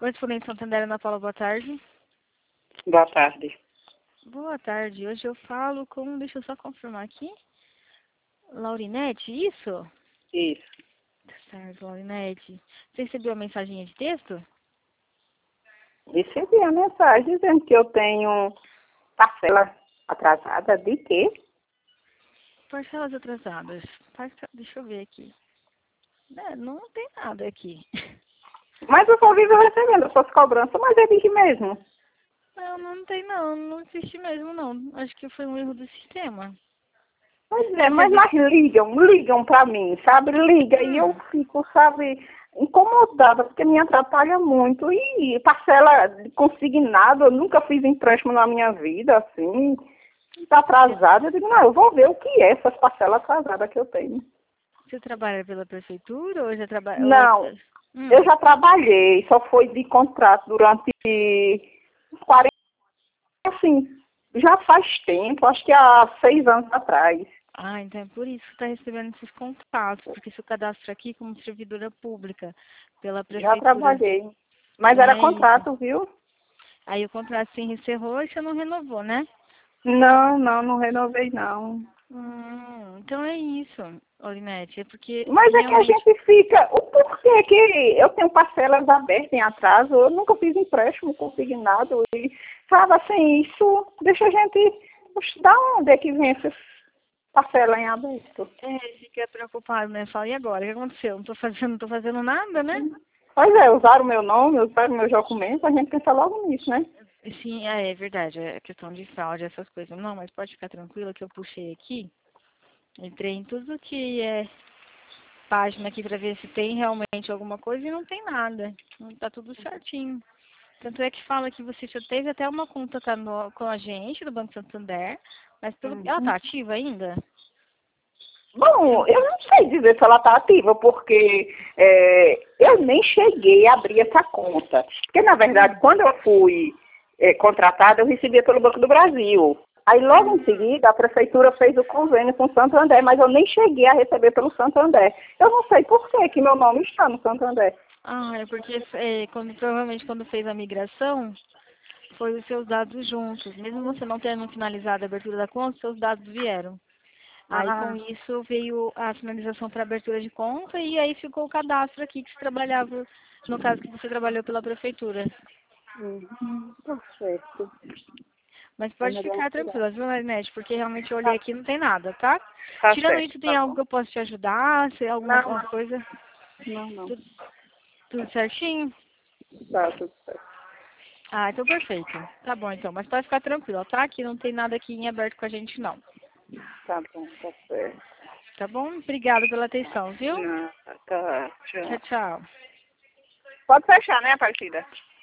Correspondente Santander, Ana Paula, boa tarde. Boa tarde. Boa tarde. Hoje eu falo com, deixa eu só confirmar aqui, Laurinete, isso? Isso. Tá certo, Laurinete. Você recebeu a mensaginha de texto? Recebi a mensagem dizendo que eu tenho parcela atrasada de quê? Parcelas atrasadas. Deixa eu ver aqui. Não tem nada aqui. Mas eu só vivo recebendo essas cobranças, mas é de que mesmo? Não tem não. Não existe mesmo não. Acho que foi um erro do sistema. Pois é, mas ligam pra mim, sabe? Liga e eu fico, sabe, incomodada, porque me atrapalha muito. E parcela consignada, eu nunca fiz empréstimo na minha vida, assim, tá atrasada. Eu digo, não, eu vou ver o que é essas parcelas atrasadas que eu tenho. Você trabalha pela prefeitura ou já trabalha? Não, eu já trabalhei, só foi de contrato durante uns 40, assim, já faz tempo, acho que há 6 anos atrás. Ah, então é por isso que está recebendo esses contatos, porque seu cadastro aqui como servidora pública pela prefeitura. Já trabalhei, mas Então era é contrato, isso. viu? Aí o contrato se encerrou e você não renovou, né? Não renovei não. Então é isso, Olinete, é porque Mas é que a realmente... gente fica, o porquê que eu tenho parcelas abertas em atraso, eu nunca fiz empréstimo consignado e, sabe, assim, isso deixa a gente, da onde é que vem essas parcelas em aberto? Fica preocupado, né? Fala, e agora? O que aconteceu? Não tô fazendo nada, né? Pois é, usaram o meu nome, usaram meus documentos, a gente pensa logo nisso, né? Sim, é verdade, é questão de fraude, essas coisas. Não, mas pode ficar tranquila que eu puxei aqui, entrei em tudo que é página aqui para ver se tem realmente alguma coisa e não tem nada. Tá tudo certinho. Tanto é que fala que você já teve até uma conta com a gente do Banco Santander, mas ela tá ativa ainda? Bom, eu não sei dizer se ela está ativa, porque eu nem cheguei a abrir essa conta. Porque, na verdade, quando eu fui contratada, eu recebia pelo Banco do Brasil. Aí, logo em seguida, a prefeitura fez o convênio com o Santander, mas eu nem cheguei a receber pelo Santander. Eu não sei por que meu nome está no Santander. Ah, é porque provavelmente quando fez a migração, foi os seus dados juntos. Mesmo você não tendo finalizado a abertura da conta, seus dados vieram. Aí com isso veio a finalização para abertura de conta e aí ficou o cadastro aqui que você trabalhava, no caso que você trabalhou pela prefeitura. Tá certo. Mas pode ficar tranquila, viu, Marinete? Porque realmente eu olhei Tá, aqui e não tem nada, tá? tá Tirando certo, isso, tem tá algo bom. que eu posso te ajudar? Se alguma coisa? Não. Tudo certinho? Tá, tudo certo. Ah, então perfeito. Tá bom então, mas pode ficar tranquila, tá? Que não tem nada aqui em aberto com a gente não. Tá bom, tá certo. Tá bom? Obrigada pela atenção, viu? Não, tá, Tchau, tchau. tchau. Pode fechar, né, Aparecida?